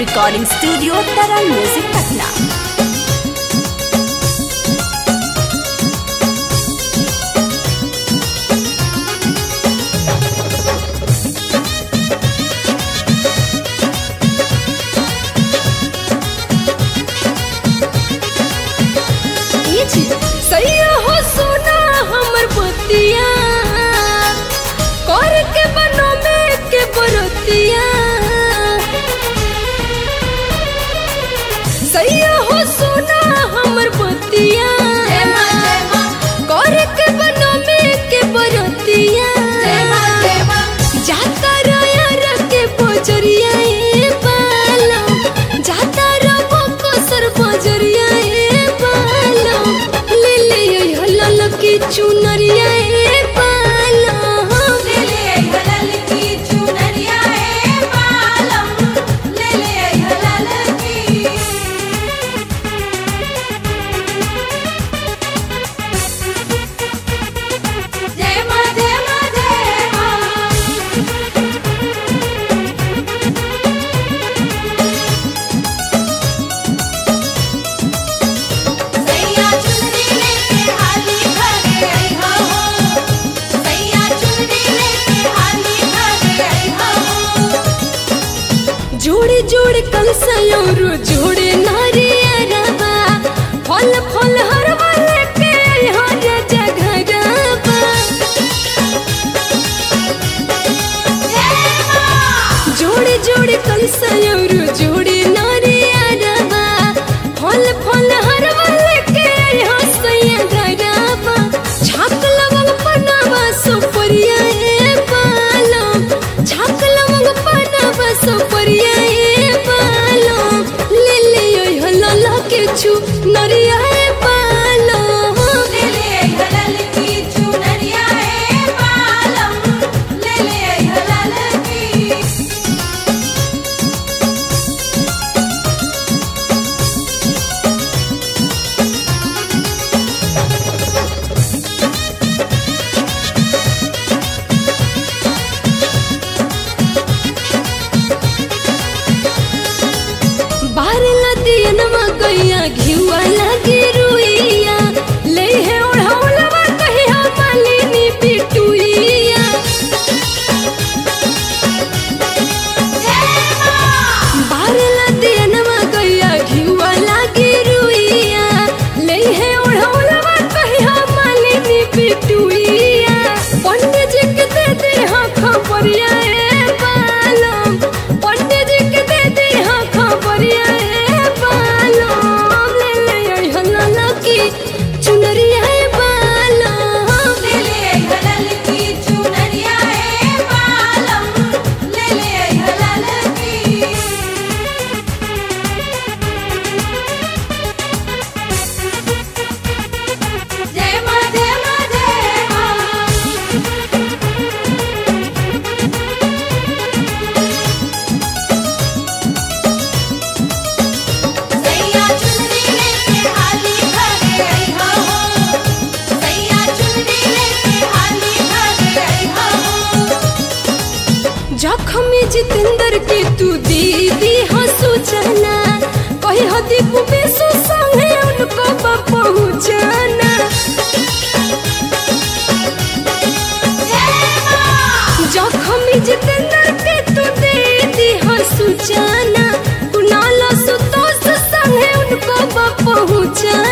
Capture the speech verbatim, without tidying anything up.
Recording studio Tarang music Patna. सैया हो सोना हमर बतिया कर के बनो में के बरतिया। सैया हो सोना हमर बतिया कर के बनो में के बरतिया। जाता रया के बजरिया ए बालम जाता रबो कसर बजरिया ए बालम की चुनरिया ए बालम ले ले हलाल की चुनरिया ए बालम ले ले हलाल की। जय मां जय मां जय मां। सैया चुनरी लेके हाली जोड़े जोड़े कलसयोर जोड़े नारियरबा फल फल हरवा लेके हर जगहरबा। जोड़े जोड़े कलसयोर जोड़े नारियरबा फल फल हरवा लेके हसैया धरबा। छाक लवंग पनावा सुपरिया ए बालम छाक लवंग पनावा सुपरिया ए बालम ले ले हलाल के चू नरिया ए बालम ले ले हलाल की चुनरिया ए बालम ले ले हलाल की। बार लदियनमा गैया घिउआ लगी रुइया ले है ओढ़ौलवा कहिया मालिनी पिटुइया। बार लदियनमा गैया घिउआ लगी रुइया ले है ओढ़ौलवा कहिया मालिनी पिटुइया। पंडित जी के दे दे हाँ खबरिया ए बालम पंडित जी के दे दे हाँ खबरिया ए बालम ले ले हलाल की चुनरिया ए बालम ले ले हलाल की चुनरिया ए बालम ले ले हलाल की। जय मां जय मां जय मां। सैया चुनरी लेके हाली घरे अइहा हो सैया चुनरी लेके हाली घरे अइहा हो। जखमी जितेंद्र के तू दीदी हो सूचना कही हो दीपू बेसु संगे उनको पहुँचाना। जखमी जितेंद्र के तू दीदी हो सूचना कुणाल सुतोष संगे उनको पहुँचाना।